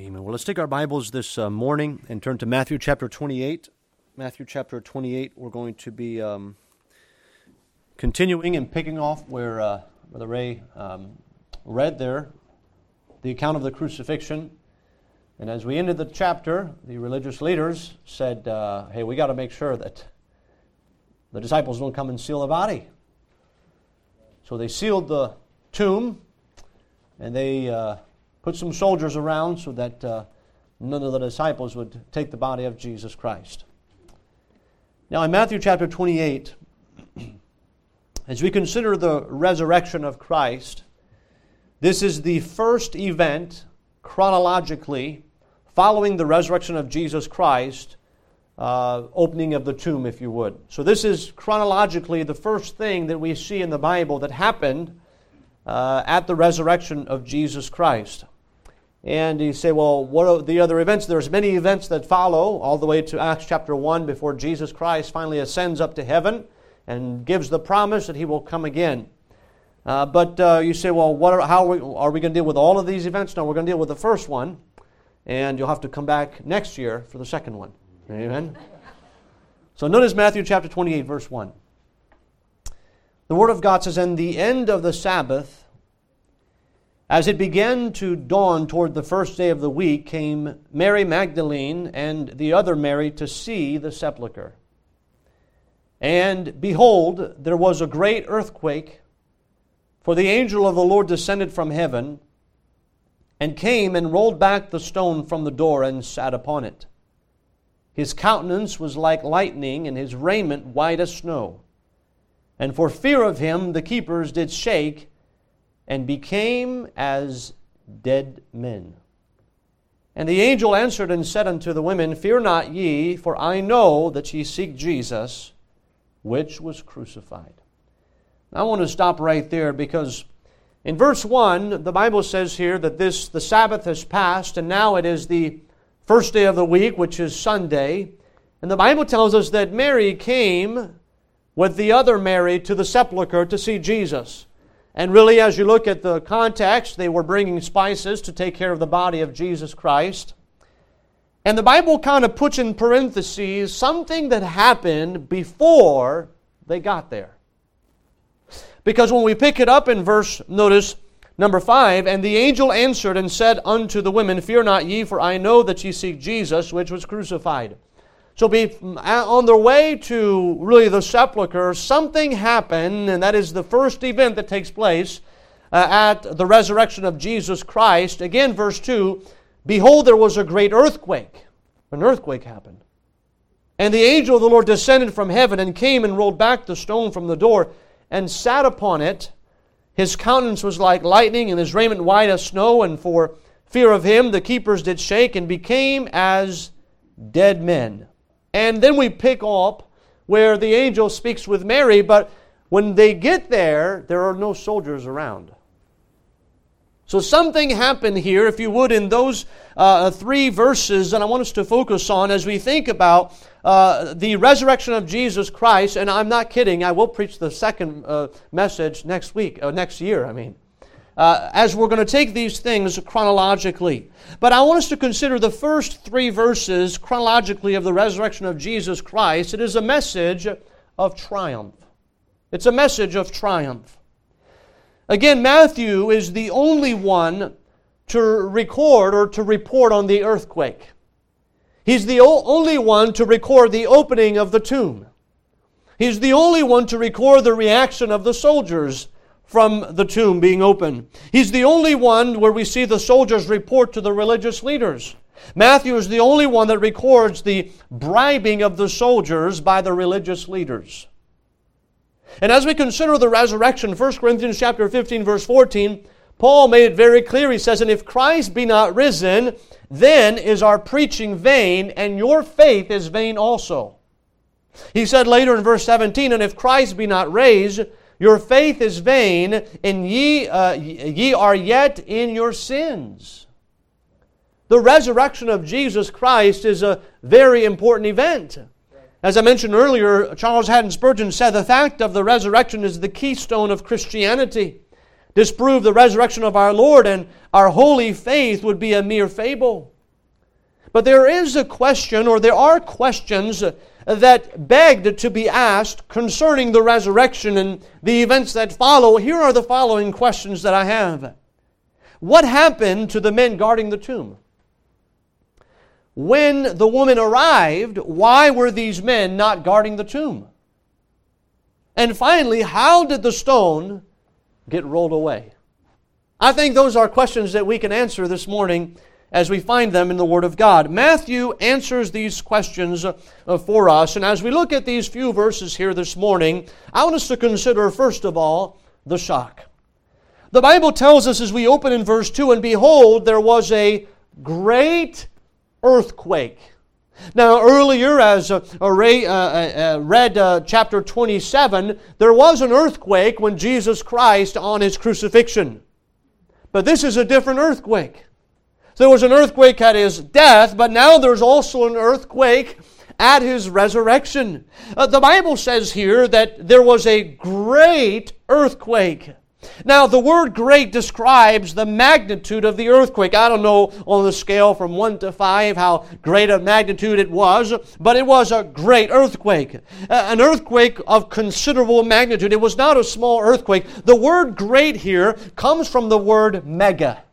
Amen. Well, let's take our Bibles this morning and turn to Matthew chapter 28. Matthew chapter 28, we're going to be continuing and picking off where Brother Ray read there, the account of the crucifixion. And as we ended the chapter, the religious leaders said, hey, we got to make sure that the disciples don't come and seal the body. So they sealed the tomb, and they put some soldiers around so that none of the disciples would take the body of Jesus Christ. Now in Matthew chapter 28, as we consider the resurrection of Christ, this is the first event chronologically following the resurrection of Jesus Christ, opening of the tomb, if you would. So this is chronologically the first thing that we see in the Bible that happened at the resurrection of Jesus Christ. And you say, well, what are the other events? There's many events that follow, all the way to Acts chapter 1, before Jesus Christ finally ascends up to heaven and gives the promise that He will come again. But you say, well, how are we going to deal with all of these events? No, we're going to deal with the first one, and you'll have to come back next year for the second one. Amen? So notice Matthew chapter 28, verse 1. The Word of God says, "And the end of the Sabbath, as it began to dawn toward the first day of the week, came Mary Magdalene and the other Mary to see the sepulchre. And behold, there was a great earthquake, for the angel of the Lord descended from heaven, and came and rolled back the stone from the door and sat upon it. His countenance was like lightning, and his raiment white as snow. And for fear of him the keepers did shake, and became as dead men. And the angel answered and said unto the women, Fear not ye, for I know that ye seek Jesus, which was crucified." Now, I want to stop right there, because in verse 1, the Bible says here that the Sabbath has passed, and now it is the first day of the week, which is Sunday. And the Bible tells us that Mary came with the other Mary to the sepulchre to see Jesus. And really, as you look at the context, they were bringing spices to take care of the body of Jesus Christ. And the Bible kind of puts in parentheses something that happened before they got there. Because when we pick it up in notice number 5, "And the angel answered and said unto the women, Fear not ye, for I know that ye seek Jesus, which was crucified." So on their way to really the sepulchre, something happened, and that is the first event that takes place at the resurrection of Jesus Christ. Again, verse 2, "Behold, there was a great earthquake." An earthquake happened. "And the angel of the Lord descended from heaven, and came and rolled back the stone from the door, and sat upon it. His countenance was like lightning, and his raiment white as snow, and for fear of him the keepers did shake, and became as dead men." And then we pick up where the angel speaks with Mary, but when they get there, there are no soldiers around. So something happened here, if you would, in those 3 verses that I want us to focus on as we think about the resurrection of Jesus Christ. And I'm not kidding, I will preach the second message next year. As we're going to take these things chronologically. But I want us to consider the first 3 verses chronologically of the resurrection of Jesus Christ. It is a message of triumph. It's a message of triumph. Again, Matthew is the only one to record or to report on the earthquake. He's the only one to record the opening of the tomb. He's the only one to record the reaction of the soldiers from the tomb being open. He's the only one where we see the soldiers report to the religious leaders. Matthew is the only one that records the bribing of the soldiers by the religious leaders. And as we consider the resurrection, 1 Corinthians chapter 15, verse 14, Paul made it very clear. He says, "And if Christ be not risen, then is our preaching vain, and your faith is vain also." He said later in verse 17, "And if Christ be not raised, your faith is vain, and ye are yet in your sins." The resurrection of Jesus Christ is a very important event. As I mentioned earlier, Charles Haddon Spurgeon said, "The fact of the resurrection is the keystone of Christianity. Disprove the resurrection of our Lord, and our holy faith would be a mere fable." But there is a question, or there are questions that begged to be asked concerning the resurrection and the events that follow. Here are the following questions that I have. What happened to the men guarding the tomb? When the woman arrived, why were these men not guarding the tomb? And finally, how did the stone get rolled away? I think those are questions that we can answer this morning as we find them in the Word of God. Matthew answers these questions for us. And as we look at these few verses here this morning, I want us to consider, first of all, the shock. The Bible tells us as we open in verse 2, and behold, there was a great earthquake. Now, earlier, as Ray read chapter 27, there was an earthquake when Jesus Christ on His crucifixion. But this is a different earthquake. There was an earthquake at His death, but now there's also an earthquake at His resurrection. The Bible says here that there was a great earthquake. Now, the word great describes the magnitude of the earthquake. I don't know on the scale from 1 to 5 how great a magnitude it was, but it was a great earthquake. An earthquake of considerable magnitude. It was not a small earthquake. The word great here comes from the word mega.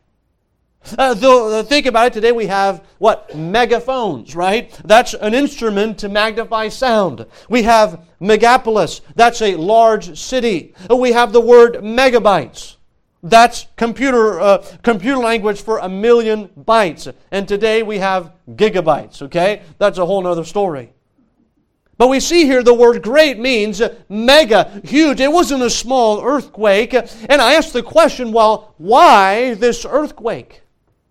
Think about it. Today we have, megaphones, right? That's an instrument to magnify sound. We have megapolis. That's a large city. We have the word megabytes. That's computer language for 1,000,000 bytes. And today we have gigabytes, okay? That's a whole other story. But we see here the word great means mega, huge. It wasn't a small earthquake. And I asked the question, well, why this earthquake?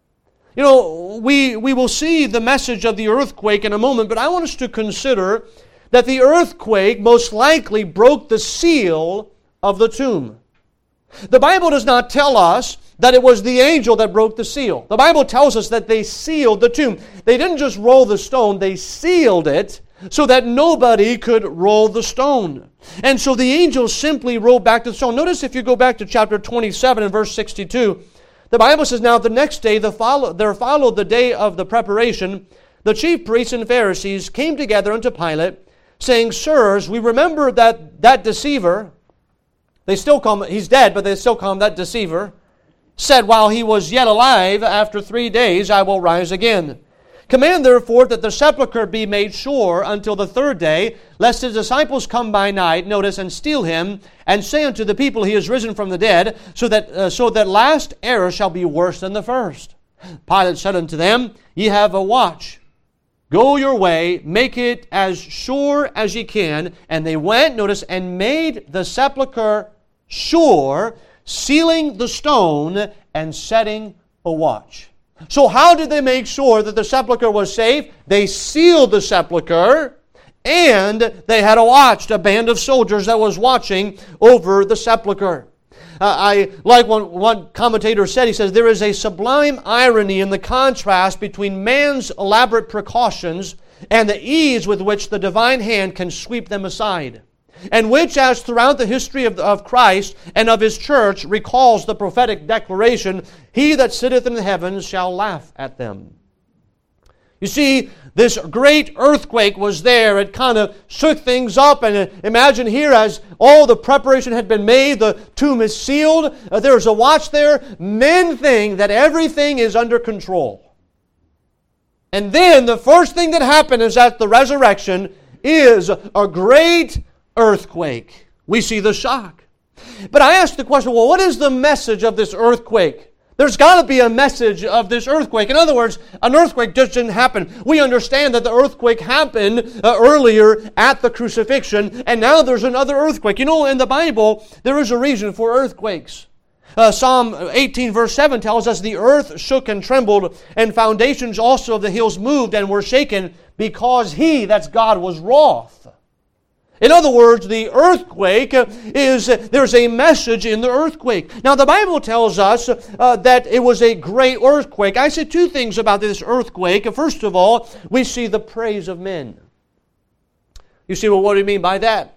You know, we will see the message of the earthquake in a moment, but I want us to consider that the earthquake most likely broke the seal of the tomb. The Bible does not tell us that it was the angel that broke the seal. The Bible tells us that they sealed the tomb. They didn't just roll the stone, they sealed it so that nobody could roll the stone. And so the angel simply rolled back the stone. Notice if you go back to chapter 27 and verse 62, the Bible says, now the next day there followed the day of the preparation. The chief priests and Pharisees came together unto Pilate, saying, Sirs, we remember that deceiver, they still call him, he's dead, but they still call him that deceiver, said, while he was yet alive, after 3 days I will rise again. Command therefore that the sepulchre be made sure until the 3rd day, lest his disciples come by night, notice, and steal him, and say unto the people, he is risen from the dead, so that last error shall be worse than the first. Pilate said unto them, Ye have a watch. Go your way, make it as sure as ye can. And they went, notice, and made the sepulchre sure, sealing the stone and setting a watch. So how did they make sure that the sepulchre was safe? They sealed the sepulchre, and they had a band of soldiers that was watching over the sepulchre. I like one commentator said, he says, there is a sublime irony in the contrast between man's elaborate precautions and the ease with which the divine hand can sweep them aside, and which, as throughout the history of Christ and of His church, recalls the prophetic declaration, He that sitteth in the heavens shall laugh at them. You see, this great earthquake was there. It kind of shook things up. And imagine here, as all the preparation had been made, the tomb is sealed, there's a watch there. Men think that everything is under control. And then the first thing that happened is at the resurrection is a great earthquake. We see the shock. But I asked the question, well, what is the message of this earthquake? There's got to be a message of this earthquake. In other words, an earthquake just didn't happen. We understand that the earthquake happened earlier at the crucifixion, and now there's another earthquake. You know, in the Bible, there is a reason for earthquakes. Psalm 18 verse 7 tells us, the earth shook and trembled, and foundations also of the hills moved and were shaken, because He, that's God, was wroth. In other words, the earthquake there's a message in the earthquake. Now, the Bible tells us that it was a great earthquake. I see two things about this earthquake. First of all, we see the praise of men. You see, well, what do you mean by that?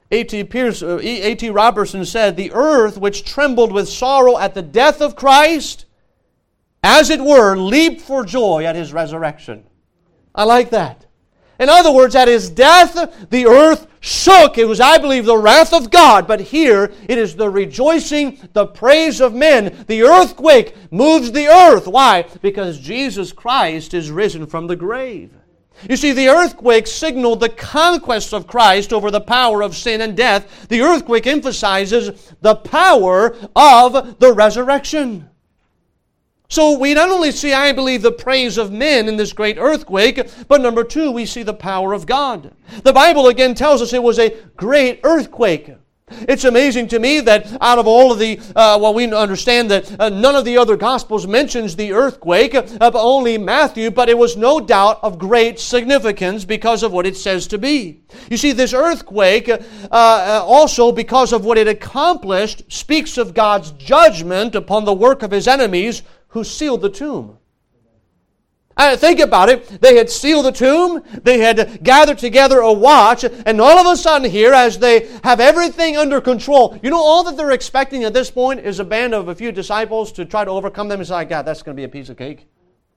A.T. Robertson said, the earth which trembled with sorrow at the death of Christ, as it were, leaped for joy at His resurrection. I like that. In other words, at His death, the earth shook. It was, I believe, the wrath of God. But here, it is the rejoicing, the praise of men. The earthquake moves the earth. Why? Because Jesus Christ is risen from the grave. You see, the earthquake signaled the conquest of Christ over the power of sin and death. The earthquake emphasizes the power of the resurrection. So we not only see, I believe, the praise of men in this great earthquake, but number two, we see the power of God. The Bible again tells us it was a great earthquake. It's amazing to me that out of all of the, we understand that none of the other Gospels mentions the earthquake, but only Matthew, but it was no doubt of great significance because of what it says to be. You see, this earthquake, also because of what it accomplished, speaks of God's judgment upon the work of His enemies who sealed the tomb. Think about it. They had sealed the tomb. They had gathered together a watch. And all of a sudden here, as they have everything under control, you know, all that they're expecting at this point is a band of a few disciples to try to overcome them. It's like, God, that's going to be a piece of cake.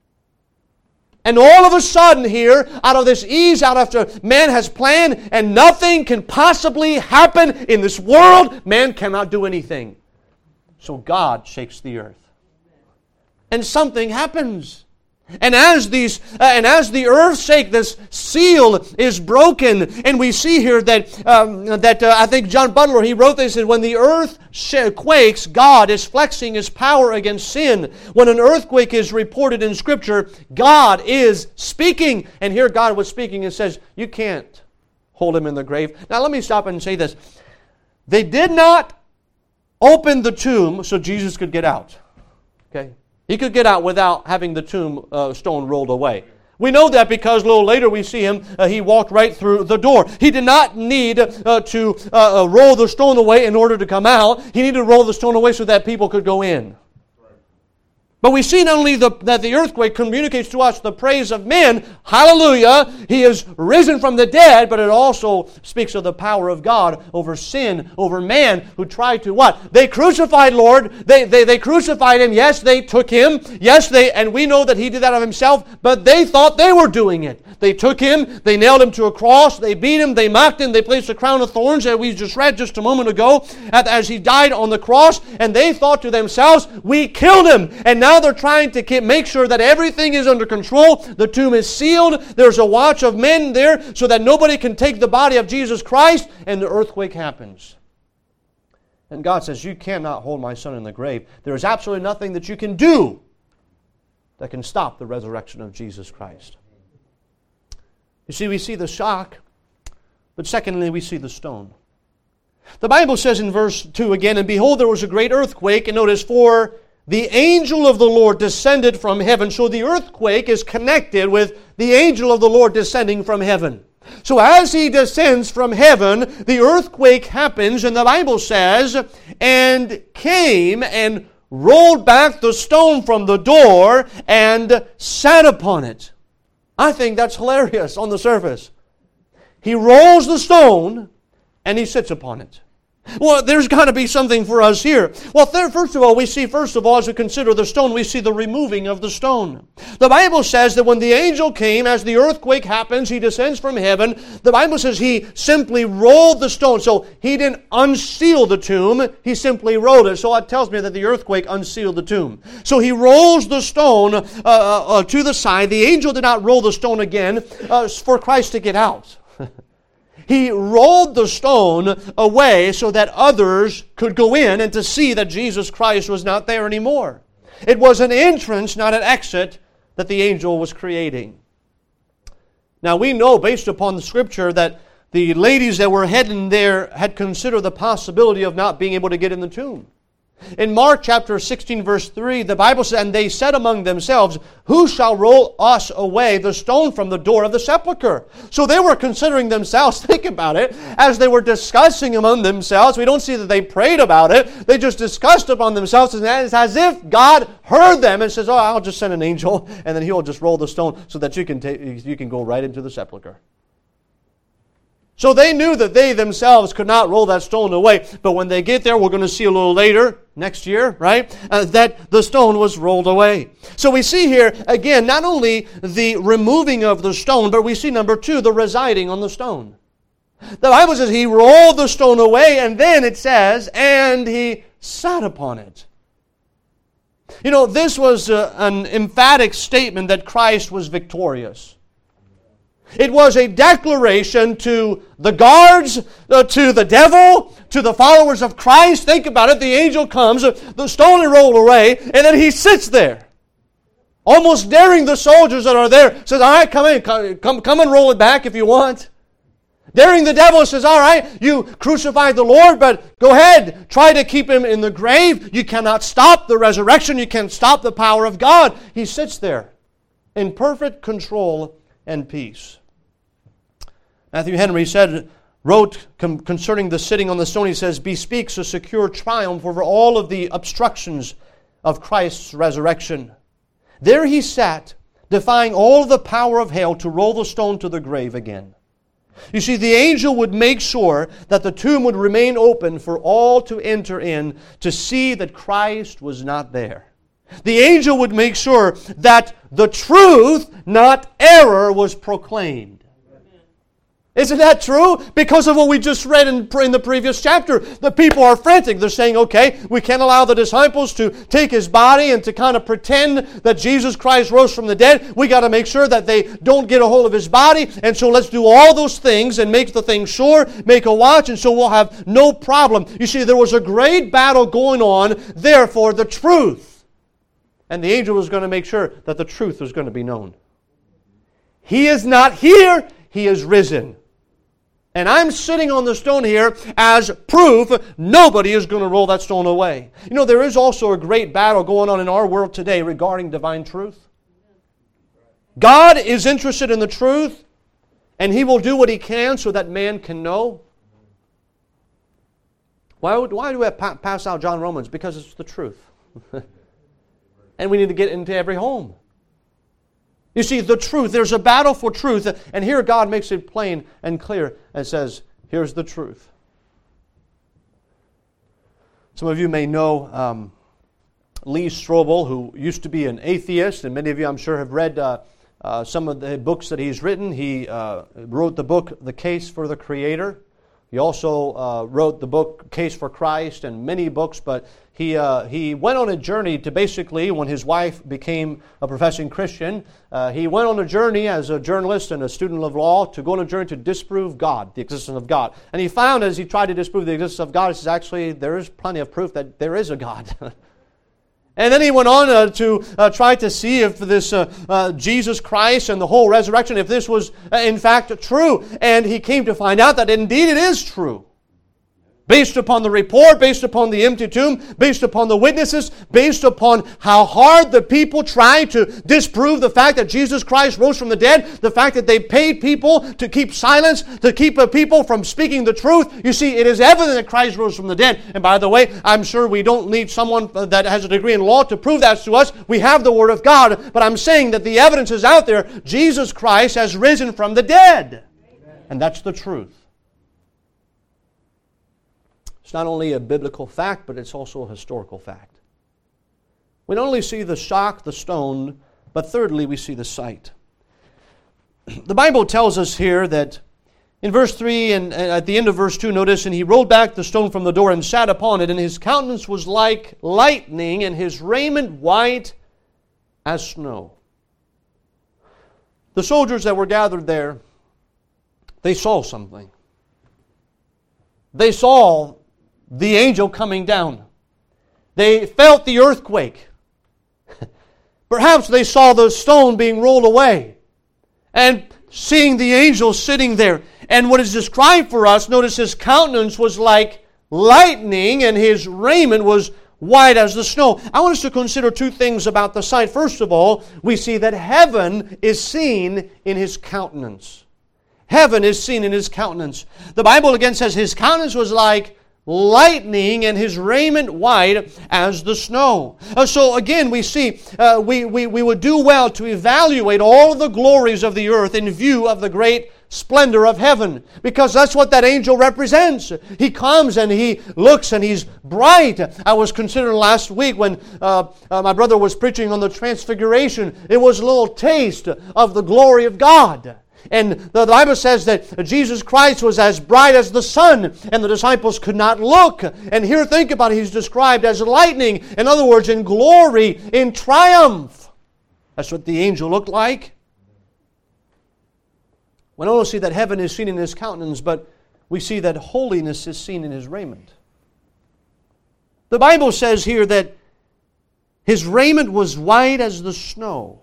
And all of a sudden here, out of this ease, out after man has planned, and nothing can possibly happen in this world, man cannot do anything. So God shakes the earth. And something happens. And as the earth shakes, this seal is broken, and we see here that I think John Butler, he wrote this, and when the earth quakes, God is flexing His power against sin. When an earthquake is reported in Scripture, God is speaking, and here God was speaking and says, "You can't hold him in the grave." Now let me stop and say this: they did not open the tomb so Jesus could get out. Okay. He could get out without having the tomb stone rolled away. We know that because a little later we see him, he walked right through the door. He did not need to roll the stone away in order to come out. He needed to roll the stone away so that people could go in. But we see not only that the earthquake communicates to us the praise of men, hallelujah, He is risen from the dead, but it also speaks of the power of God over sin, over man who tried to what? They crucified Lord. They crucified Him. Yes, they took Him. Yes, and we know that He did that of Himself, but they thought they were doing it. They took Him, they nailed Him to a cross, they beat Him, they mocked Him, they placed a crown of thorns that we just read just a moment ago as He died on the cross, and they thought to themselves, we killed Him. And now they're trying to make sure that everything is under control. The tomb is sealed. There's a watch of men there so that nobody can take the body of Jesus Christ, and the earthquake happens. And God says, you cannot hold my Son in the grave. There is absolutely nothing that you can do that can stop the resurrection of Jesus Christ. You see, we see the shock, but secondly, we see the stone. The Bible says in verse 2 again, "And behold, there was a great earthquake," and notice, "for the angel of the Lord descended from heaven." So the earthquake is connected with the angel of the Lord descending from heaven. So as He descends from heaven, the earthquake happens, and the Bible says, "and came and rolled back the stone from the door and sat upon it." I think that's hilarious on the surface. He rolls the stone and He sits upon it. Well, there's got to be something for us here. Well, first of all, as we consider the stone, we see the removing of the stone. The Bible says that when the angel came, as the earthquake happens, he descends from heaven. The Bible says he simply rolled the stone. So he didn't unseal the tomb, he simply rolled it. So it tells me that the earthquake unsealed the tomb. So he rolls the stone to the side. The angel did not roll the stone again for Christ to get out. He rolled the stone away so that others could go in and to see that Jesus Christ was not there anymore. It was an entrance, not an exit, that the angel was creating. Now we know, based upon the Scripture, that the ladies that were heading there had considered the possibility of not being able to get in the tomb. In Mark chapter 16 verse 3, the Bible says, "And they said among themselves, Who shall roll us away the stone from the door of the sepulchre?" So they were considering themselves, think about it, as they were discussing among themselves. We don't see that they prayed about it. They just discussed upon themselves, and it's as if God heard them and says, "Oh, I'll just send an angel, and then He'll just roll the stone so that you can go right into the sepulchre." So they knew that they themselves could not roll that stone away. But when they get there, we're going to see a little later, next year, right, that the stone was rolled away. So we see here, again, not only the removing of the stone, but we see, number 2, the residing on the stone. The Bible says he rolled the stone away, and then it says, and he sat upon it. You know, this was an emphatic statement that Christ was victorious. It was a declaration to the guards, to the devil, to the followers of Christ. Think about it. The angel comes, the stone is rolled away, and then he sits there, almost daring the soldiers that are there. Says, all right, come in, come and roll it back if you want. Daring the devil, says, all right, you crucified the Lord, but go ahead, try to keep him in the grave. You cannot stop the resurrection. You can't stop the power of God. He sits there in perfect control and peace. Matthew Henry wrote concerning the sitting on the stone, he says, bespeaks a secure triumph over all of the obstructions of Christ's resurrection. There he sat, defying all the power of hell to roll the stone to the grave again. You see, the angel would make sure that the tomb would remain open for all to enter in to see that Christ was not there. The angel would make sure that the truth, not error, was proclaimed. Isn't that true? Because of what we just read in the previous chapter. The people are frantic. They're saying, okay, we can't allow the disciples to take his body and to kind of pretend that Jesus Christ rose from the dead. We got to make sure that they don't get a hold of his body. And so let's do all those things and make the thing sure, make a watch, and so we'll have no problem. You see, there was a great battle going on there for the truth. And the angel was going to make sure that the truth was going to be known. He is not here. He is risen. And I'm sitting on the stone here as proof nobody is going to roll that stone away. You know, there is also a great battle going on in our world today regarding divine truth. God is interested in the truth, and He will do what He can so that man can know. Why do we pass out John Romans? Because it's the truth. And we need to get into every home. You see, the truth, there's a battle for truth, and here God makes it plain and clear and says, here's the truth. Some of you may know Lee Strobel, who used to be an atheist, and many of you, I'm sure, have read some of the books that he's written. He wrote the book, The Case for the Creator. He also wrote the book, Case for Christ, and many books, but he went on a journey to basically, when his wife became a professing Christian, he went on a journey as a journalist and a student of law to go on a journey to disprove God, the existence of God. And he found, as he tried to disprove the existence of God, he says, actually, there is plenty of proof that there is a God. And then he went on to try to see if this Jesus Christ and the whole resurrection, if this was in fact true. And he came to find out that indeed it is true. Based upon the report, based upon the empty tomb, based upon the witnesses, based upon how hard the people tried to disprove the fact that Jesus Christ rose from the dead, the fact that they paid people to keep silence, to keep people from speaking the truth. You see, it is evident that Christ rose from the dead. And by the way, I'm sure we don't need someone that has a degree in law to prove that to us. We have the Word of God. But I'm saying that the evidence is out there. Jesus Christ has risen from the dead. Amen. And that's the truth. It's not only a biblical fact, but it's also a historical fact. We not only see the shock, the stone, but thirdly, we see the sight. The Bible tells us here that in verse 3 and at the end of verse 2, notice, and he rolled back the stone from the door and sat upon it, and his countenance was like lightning, and his raiment white as snow. The soldiers that were gathered there, they saw something. They saw the angel coming down. They felt the earthquake. Perhaps they saw the stone being rolled away and seeing the angel sitting there. And what is described for us, notice his countenance was like lightning and his raiment was white as the snow. I want us to consider two things about the sight. First of all, we see that heaven is seen in his countenance. Heaven is seen in his countenance. The Bible again says his countenance was like lightning and his raiment white as the snow. So again we see we would do well to evaluate all the glories of the earth in view of the great splendor of heaven, because that's what that angel represents. He comes and he looks and he's bright. I was considering last week when my brother was preaching on the Transfiguration, it was a little taste of the glory of God. And the Bible says that Jesus Christ was as bright as the sun, and the disciples could not look. And here, think about it, He's described as lightning. In other words, in glory, in triumph. That's what the angel looked like. We don't see that heaven is seen in His countenance, but we see that holiness is seen in His raiment. The Bible says here that His raiment was white as the snow.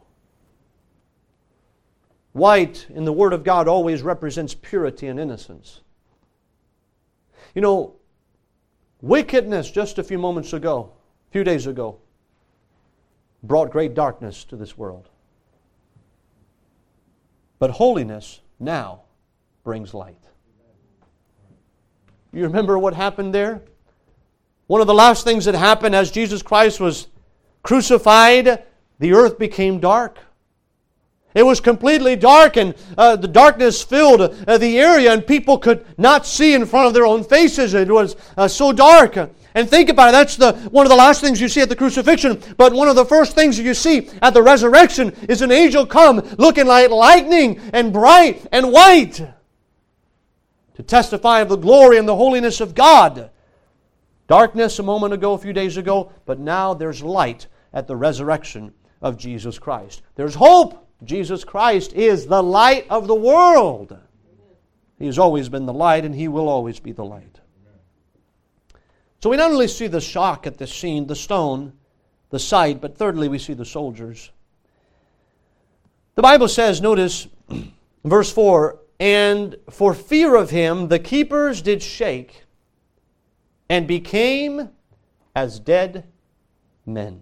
White in the Word of God always represents purity and innocence. You know, wickedness just a few days ago, brought great darkness to this world. But holiness now brings light. You remember what happened there? One of the last things that happened as Jesus Christ was crucified, the earth became dark. It was completely dark, and the darkness filled the area, and people could not see in front of their own faces. It was so dark. And think about it, that's one of the last things you see at the crucifixion. But one of the first things you see at the resurrection is an angel come looking like lightning and bright and white to testify of the glory and the holiness of God. Darkness a few days ago, but now there's light at the resurrection of Jesus Christ. There's hope. Jesus Christ is the light of the world. He has always been the light, and He will always be the light. So we not only see the shock at the scene, the stone, the sight, but thirdly we see the soldiers. The Bible says, notice, verse 4, "And for fear of Him the keepers did shake, and became as dead men."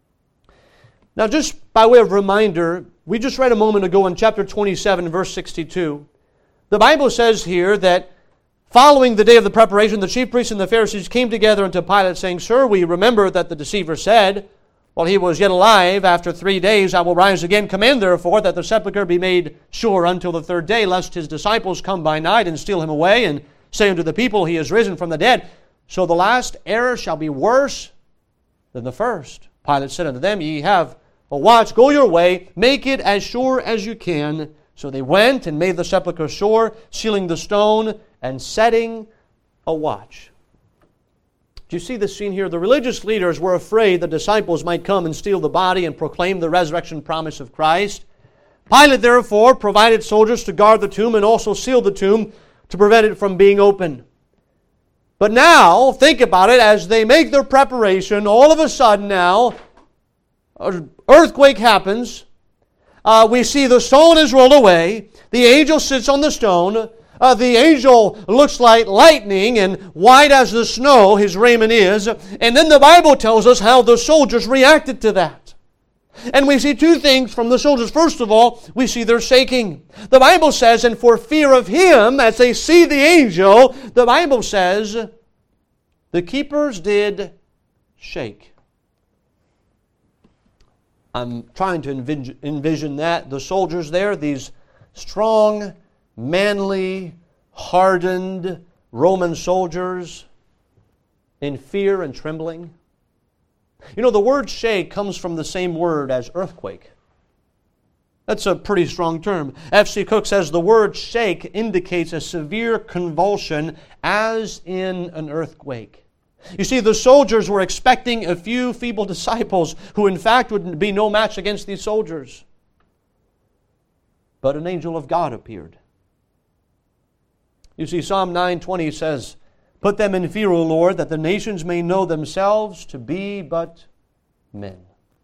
Now, just by way of reminder, we just read a moment ago in chapter 27, verse 62. The Bible says here that following the day of the preparation, the chief priests and the Pharisees came together unto Pilate, saying, "Sir, we remember that the deceiver said, while he was yet alive, after 3 days I will rise again. Command therefore that the sepulchre be made sure until the third day, lest his disciples come by night and steal him away, and say unto the people, He is risen from the dead. So the last error shall be worse than the first." Pilate said unto them, "Ye have a watch, go your way, make it as sure as you can." So they went and made the sepulchre sure, sealing the stone and setting a watch. Do you see the scene here? The religious leaders were afraid the disciples might come and steal the body and proclaim the resurrection promise of Christ. Pilate therefore provided soldiers to guard the tomb and also sealed the tomb to prevent it from being opened. But now, think about it, as they make their preparation, all of a sudden now, an earthquake happens. We see the stone is rolled away. The angel sits on the stone. The angel looks like lightning and white as the snow, his raiment is. And then the Bible tells us how the soldiers reacted to that. And we see two things from the soldiers. First of all, we see their shaking. The Bible says, "And for fear of Him," as they see the angel, the Bible says, the keepers did shake. I'm trying to envision that. The soldiers there, these strong, manly, hardened Roman soldiers in fear and trembling. You know, the word shake comes from the same word as earthquake. That's a pretty strong term. F.C. Cook says the word shake indicates a severe convulsion as in an earthquake. You see, the soldiers were expecting a few feeble disciples who in fact would be no match against these soldiers. But an angel of God appeared. You see, Psalm 9:20 says, "Put them in fear, O Lord, that the nations may know themselves to be but men."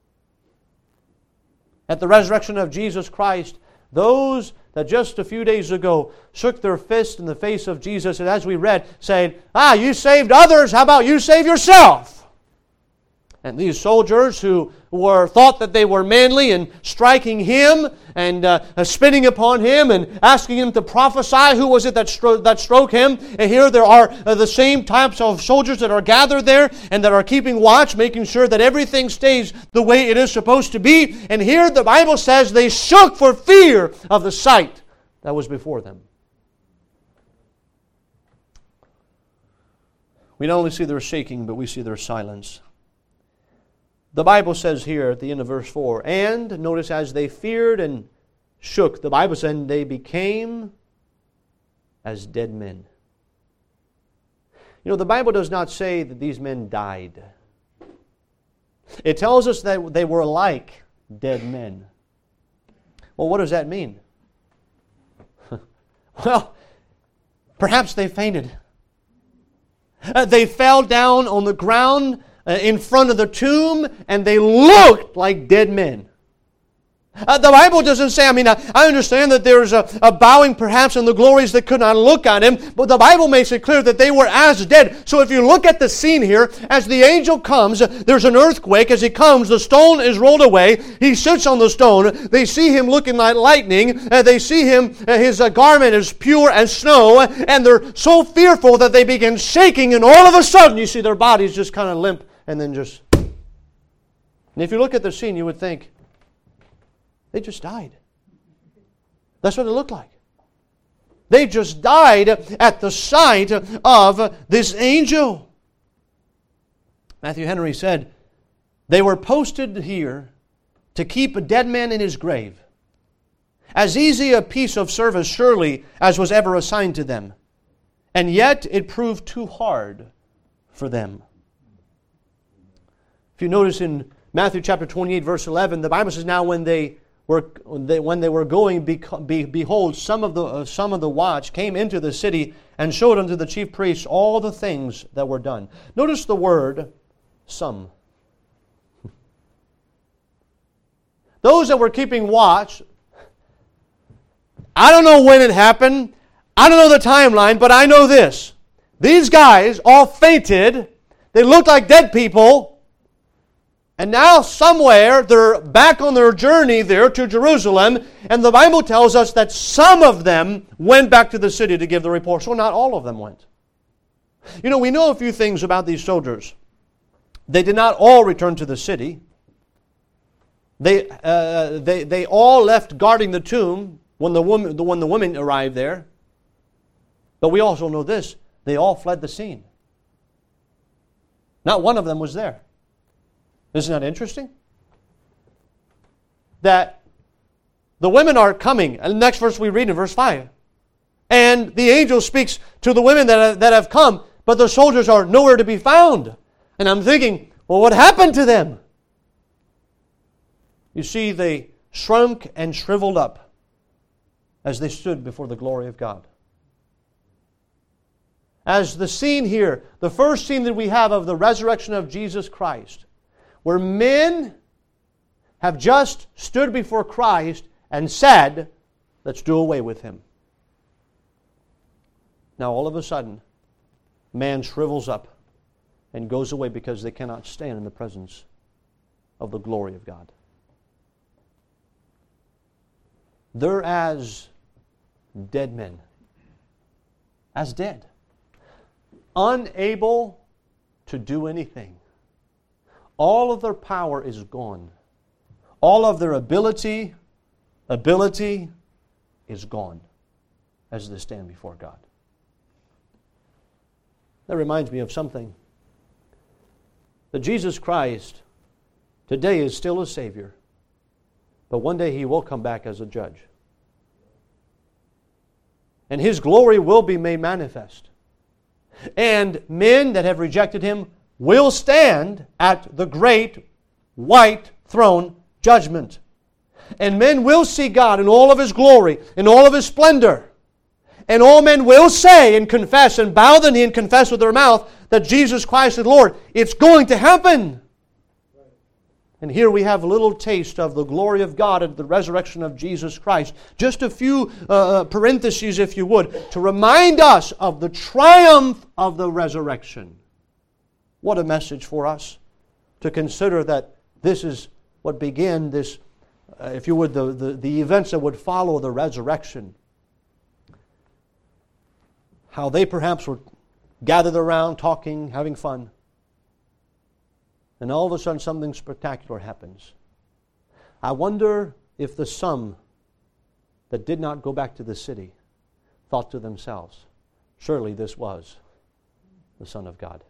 At the resurrection of Jesus Christ, those that just a few days ago shook their fist in the face of Jesus, and as we read, saying, "You saved others, how about you save yourself?" And these soldiers who thought that they were manly and striking Him and spitting upon Him and asking Him to prophesy, who was it that struck Him? And here there are the same types of soldiers that are gathered there and that are keeping watch, making sure that everything stays the way it is supposed to be. And here the Bible says they shook for fear of the sight that was before them. We not only see their shaking, but we see their silence. The Bible says here at the end of verse 4, and notice as they feared and shook, the Bible said they became as dead men. You know, the Bible does not say that these men died. It tells us that they were like dead men. Well, what does that mean? Well, perhaps they fainted. They fell down on the ground in front of the tomb, and they looked like dead men. The Bible doesn't say, I understand that there's a bowing perhaps in the glories that could not look on him, but the Bible makes it clear that they were as dead. So if you look at the scene here, as the angel comes, there's an earthquake. As he comes, the stone is rolled away. He sits on the stone. They see him looking like lightning. They see him, his garment is pure as snow, and they're so fearful that they begin shaking, and all of a sudden you see their bodies just kind of limp, and then just... And if you look at the scene, you would think, they just died. That's what it looked like. They just died at the sight of this angel. Matthew Henry said, they were posted here to keep a dead man in his grave. As easy a piece of service surely as was ever assigned to them. And yet it proved too hard for them. If you notice in Matthew chapter 28 verse 11, the Bible says, now when they were going, behold, some of the watch came into the city and showed unto the chief priests all the things that were done. Notice the word, some. Those that were keeping watch, I don't know when it happened, I don't know the timeline, but I know this. These guys all fainted, they looked like dead people, and now somewhere they're back on their journey there to Jerusalem, and the Bible tells us that some of them went back to the city to give the report. So not all of them went. You know, we know a few things about these soldiers. They did not all return to the city. They all left guarding the tomb when the women arrived there. But we also know this: they all fled the scene. Not one of them was there. Isn't that interesting? That the women are coming. And the next verse we read in verse 5. And the angel speaks to the women that have come, but the soldiers are nowhere to be found. And I'm thinking, well, what happened to them? You see, they shrunk and shriveled up as they stood before the glory of God. As the scene here, the first scene that we have of the resurrection of Jesus Christ, where men have just stood before Christ and said, let's do away with him. Now all of a sudden, man shrivels up and goes away because they cannot stand in the presence of the glory of God. They're as dead men. As dead. Unable to do anything. All of their power is gone. All of their ability is gone as they stand before God. That reminds me of something. That Jesus Christ today is still a Savior, but one day He will come back as a judge. And His glory will be made manifest. And men that have rejected Him will stand at the great white throne judgment. And men will see God in all of His glory, in all of His splendor. And all men will say and confess and bow the knee and confess with their mouth that Jesus Christ is Lord. It's going to happen. And here we have a little taste of the glory of God at the resurrection of Jesus Christ. Just a few parentheses, if you would, to remind us of the triumph of the resurrection. What a message for us to consider that this is what began this, if you would, the events that would follow the resurrection. How they perhaps were gathered around, talking, having fun. And all of a sudden something spectacular happens. I wonder if the sum that did not go back to the city thought to themselves, surely this was the Son of God.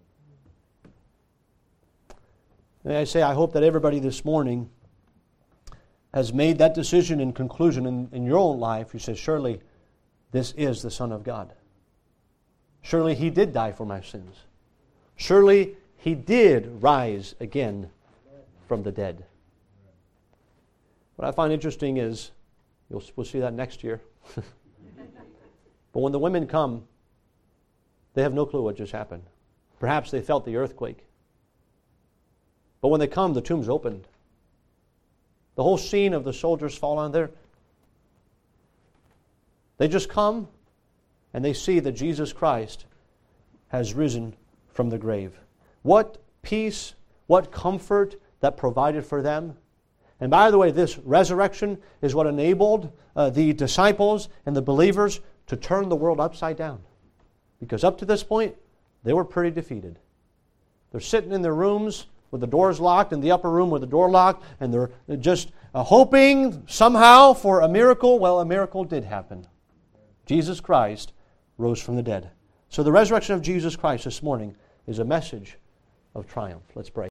And I say, I hope that everybody this morning has made that decision and conclusion in your own life. You say, surely this is the Son of God. Surely He did die for my sins. Surely He did rise again from the dead. What I find interesting is, we'll see that next year. But when the women come, they have no clue what just happened. Perhaps they felt the earthquake. But when they come, the tomb's opened. The whole scene of the soldiers fall on there. They just come and they see that Jesus Christ has risen from the grave. What peace, what comfort that provided for them. And by the way, this resurrection is what enabled the disciples and the believers to turn the world upside down. Because up to this point, they were pretty defeated. They're sitting in their rooms with the doors locked, in the upper room with the door locked, and they're just hoping somehow for a miracle. Well, a miracle did happen. Jesus Christ rose from the dead. So the resurrection of Jesus Christ this morning is a message of triumph. Let's pray.